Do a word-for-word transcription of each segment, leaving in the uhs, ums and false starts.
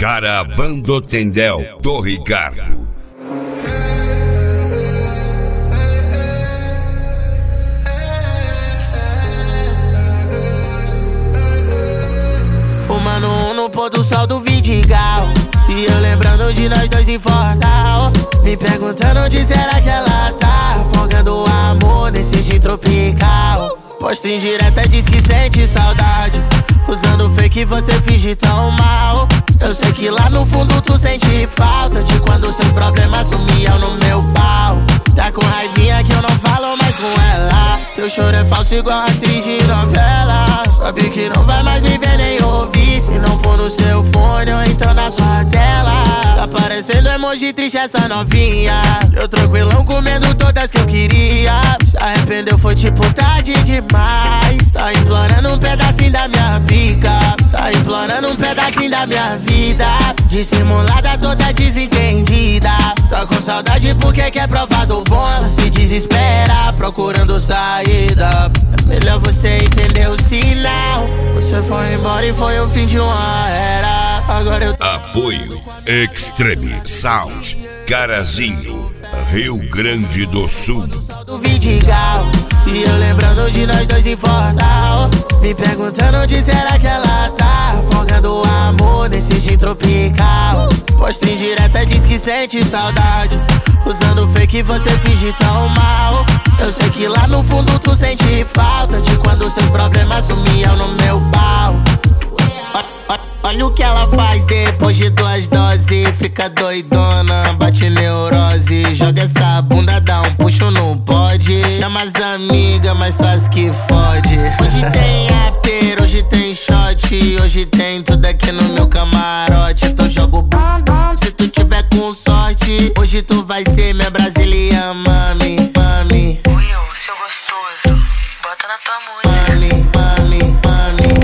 Caravan do Tendel do Ricardo. Fumando um no pôr do sol do Vidigal, e eu lembrando de nós dois em Fortal, me perguntando onde será que ela tá, afogando o amor nesse gin tropical. Posta em direta, diz que sente saudade, usando fake você finge tão mal. Eu sei que lá no fundo tu sente falta de quando seus problemas sumiam no meu pau. Tá com raivinha que eu não falo mais com ela, teu choro é falso igual atriz de novela. Sabe que não vai mais me ver nem ouvir, se não for no seu fone ou então na sua tela. Tá parecendo emoji triste essa novinha, eu tranquilão comendo todas que eu queria. Se arrependeu foi tipo tarde demais, tá implorando um pedacinho da minha pica, tá implorando um pedacinho da minha vida. Dissimulada toda desentendida, tá com saudade porque quer provar do bom. Ela se desespera procurando saída, é melhor você entender o sinal. Você foi embora e foi o fim de uma era. Agora eu tô... Apoio Extreme Sound, Carazinho, Rio Grande do Sul. Do Vidigal, e eu lembrando de nós dois em Fortal, me perguntando onde será que ela tá, afogando o amor nesse gin tropical. Posta em direta, diz que sente saudade, usando fake você finge tão mal. Eu sei que lá no fundo tu sente falta de quando seus problemas sumiam no meu pau. Olha o que ela faz depois de duas doses, fica doidona, bate neurose, joga essa bunda, dá um puxo, não pode. Chama as amigas, mas faz que fode. Hoje tem after, hoje tem shot, hoje tem tudo aqui no meu camarote. Então jogo bom, bom, se tu tiver com sorte, hoje tu vai ser minha brasileira, mami, mami. Will, seu gostoso, bota na tua música. Mami, mami, mami.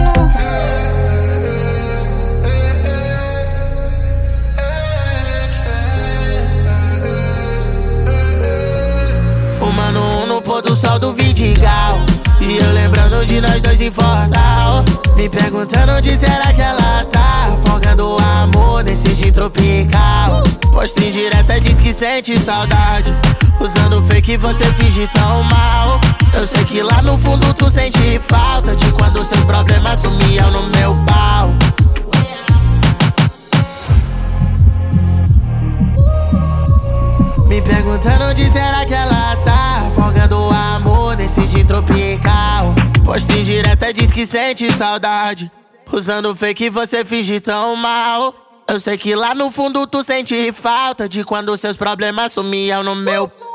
Fumando um no pôr do sol do Vidigal, e eu lembrando de nós dois em Fortal, me perguntando onde será que ela tá, afogando o amor nesse gin tropical. Posta em direta, diz que sente saudade, usando fake você finge tão mal. Eu sei que lá no fundo tu sente falta de quando seus problemas sumiam no meu pau. Me perguntando onde será que ela tá, afogando o amor nesse gin tropical. Posta em direta, diz que sente saudade, usando fake você finge tão mal. Eu sei que lá no fundo tu sente falta de quando seus problemas sumiam no meu